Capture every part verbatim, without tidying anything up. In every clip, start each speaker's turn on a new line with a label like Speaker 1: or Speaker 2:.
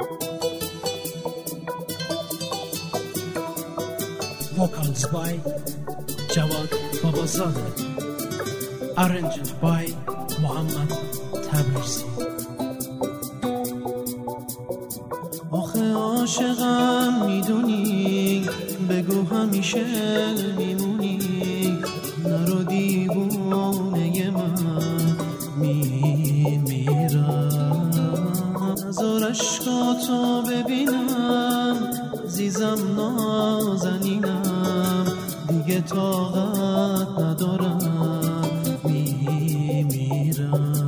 Speaker 1: Vocals by Jawad Babazadeh. Arranged by Muhammad Tabrizi.
Speaker 2: آخه عاشقم میدونی، بگو همیشه میمونی، نرو دیوونه من میمیرم. نزار عشقاتو ببینم، زیزم نازنینم، دیگه طاقت ندارم میمیرم.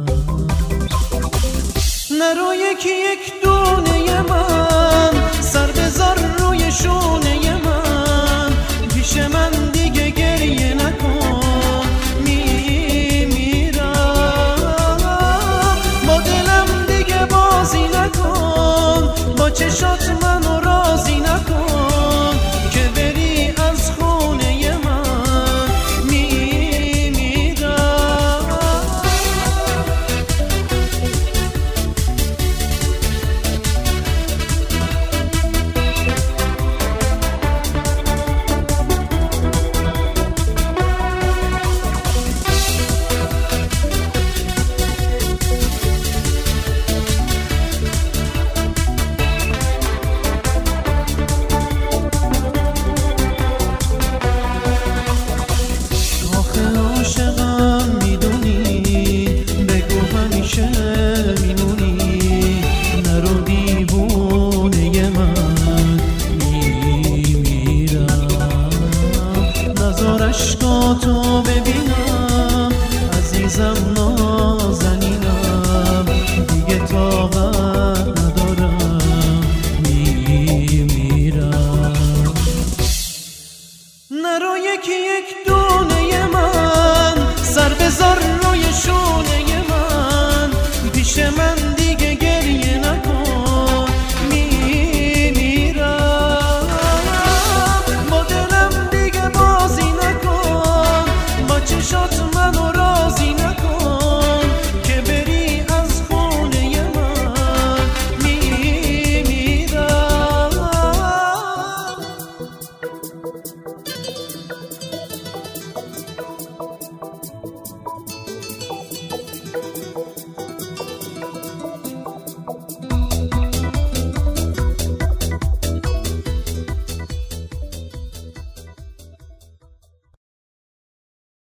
Speaker 2: نرو یکی یک دونه من، سر بذار روی شونه من،